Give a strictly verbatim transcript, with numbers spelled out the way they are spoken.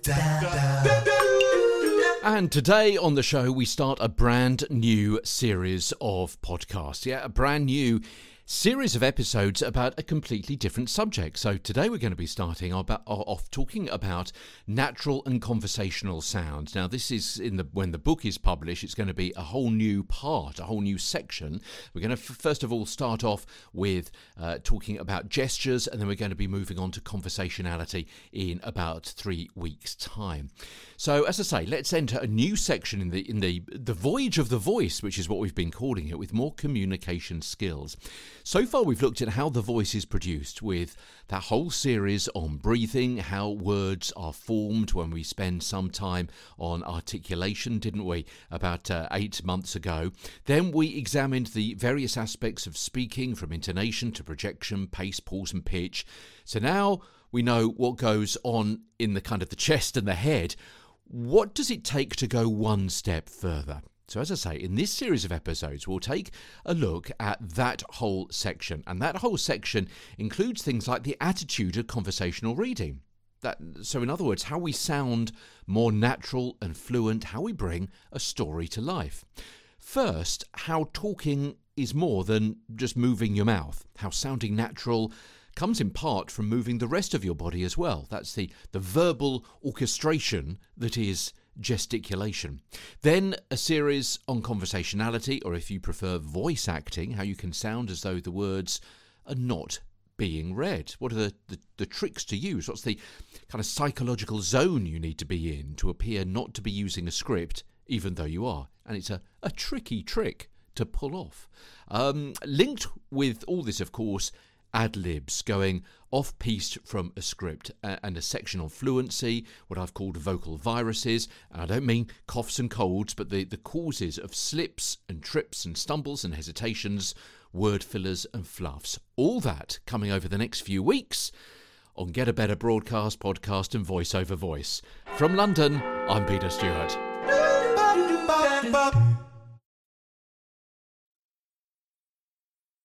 And today on the show, we start a brand new series of podcasts. Yeah, a brand new series of episodes about a completely different subject. So today we're going to be starting about, off talking about natural and conversational sounds. Now this is in the when the book is published, it's going to be a whole new part, a whole new section. We're going to f- first of all start off with uh, talking about gestures, and then we're going to be moving on to conversationality in about three weeks' time. So as I say, let's enter a new section in the in the the voyage of the voice, which is what we've been calling it, with more communication skills. So far, we've looked at how the voice is produced with that whole series on breathing, how words are formed when we spend some time on articulation, didn't we, about uh, eight months ago. Then we examined the various aspects of speaking, from intonation to projection, pace, pause and pitch. So now we know what goes on in the kind of the chest and the head. What does it take to go one step further? So as I say, in this series of episodes, we'll take a look at that whole section. And that whole section includes things like the attitude of conversational reading. That, so in other words, how we sound more natural and fluent, how we bring a story to life. First, how talking is more than just moving your mouth. How sounding natural comes in part from moving the rest of your body as well. That's the, the verbal orchestration that is gesticulation. Then a series on conversationality, or if you prefer voice acting, how you can sound as though the words are not being read. What are the, the, the tricks to use? What's the kind of psychological zone you need to be in to appear not to be using a script, even though you are? And it's a, a tricky trick to pull off. Um, linked with all this, of course, ad-libs, going off-piste from a script, and a section on fluency, what I've called vocal viruses. And I don't mean coughs and colds, but the, the causes of slips and trips and stumbles and hesitations, word fillers and fluffs. All that coming over the next few weeks on Get a Better Broadcast, Podcast and Voice Over Voice. From London, I'm Peter Stewart.